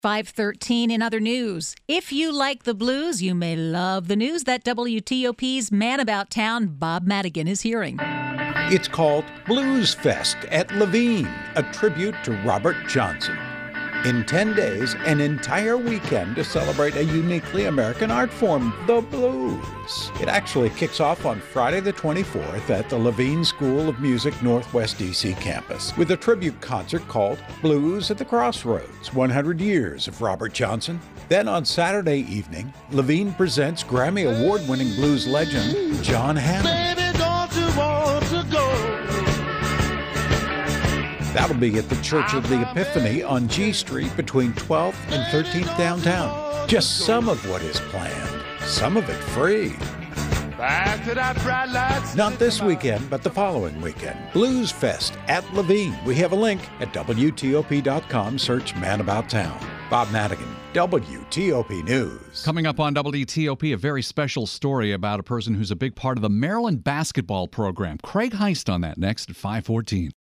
5:13 in other news. If you like the blues, you may love the news that WTOP's Man About Town, Bob Madigan, is hearing. It's called Blues Fest at Levine, a tribute to Robert Johnson. In 10 days, an entire weekend to celebrate a uniquely American art form, the blues. It actually kicks off on Friday the 24th at the Levine School of Music Northwest DC campus with a tribute concert called Blues at the Crossroads, 100 Years of Robert Johnson. Then on Saturday evening, Levine presents Grammy Award-winning blues legend John Hammond. Baby, don't you want to go? That'll be at the Church of the Epiphany on G Street between 12th and 13th downtown. Just some of what is planned, some of it free. Back to that bright light. Not this weekend, but the following weekend. Blues Fest at Levine. We have a link at WTOP.com. Search Man About Town. Bob Madigan, WTOP News. Coming up on WTOP, a very special story about a person who's a big part of the Maryland basketball program. Craig Heist on that next at 5:14.